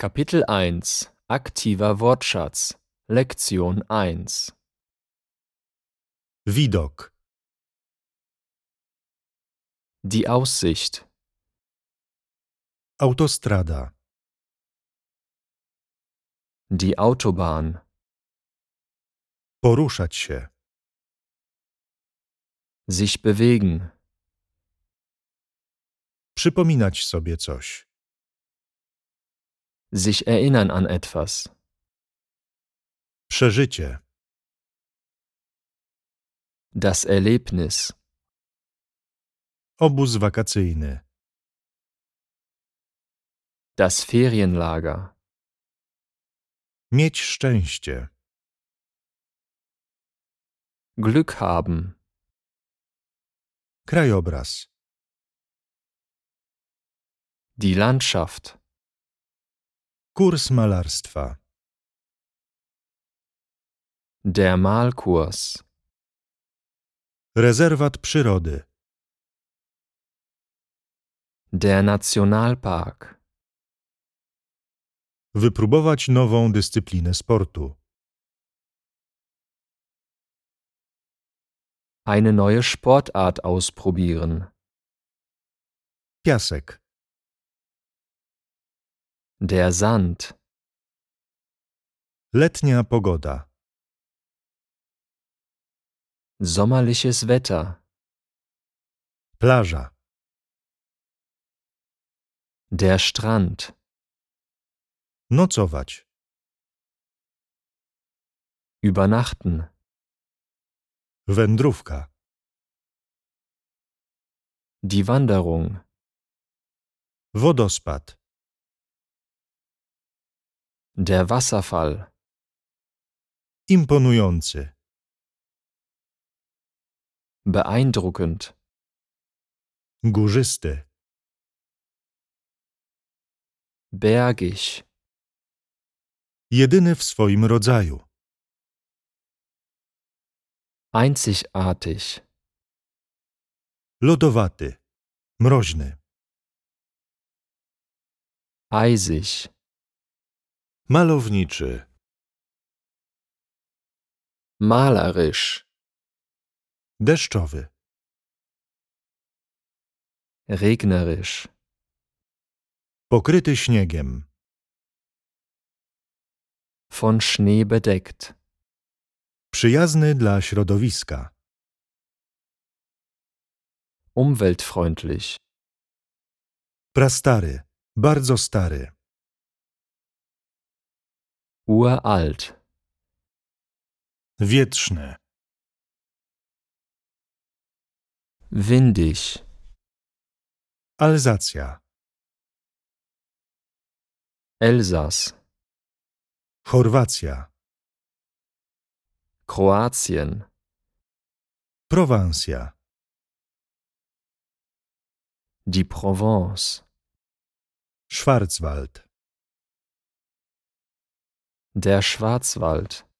Kapitel 1 Aktiver Wortschatz Lektion 1 Widok, Die Aussicht, autostrada, die Autobahn, poruszać się, sich bewegen, przypominać sobie coś, sich erinnern an etwas, przeżycie, das Erlebnis, obóz wakacyjny, das Ferienlager, mieć szczęście, Glück haben, krajobraz, die Landschaft, kurs malarstwa, der Malkurs, rezerwat przyrody, der Nationalpark, wypróbować nową dyscyplinę sportu, eine neue Sportart ausprobieren, piasek, der Sand, letnia pogoda, sommerliches Wetter, plaża, der Strand, nocować, übernachten, wędrówka, die Wanderung, wodospad, der Wasserfall, imponujący, beeindruckend, górzysty, bergig, jedyny w swoim rodzaju, einzigartig, lodowaty, mroźny, eisig, malowniczy, malerisch, deszczowy, regnerisch, pokryty śniegiem, von Schnee bedeckt, przyjazny dla środowiska, umweltfreundlich, prastary, bardzo stary, uralt, wietrzny, windig, Alzacja, Elsass, Chorwacja, Kroatien, Prowansja, die Provence, Schwarzwald, der Schwarzwald,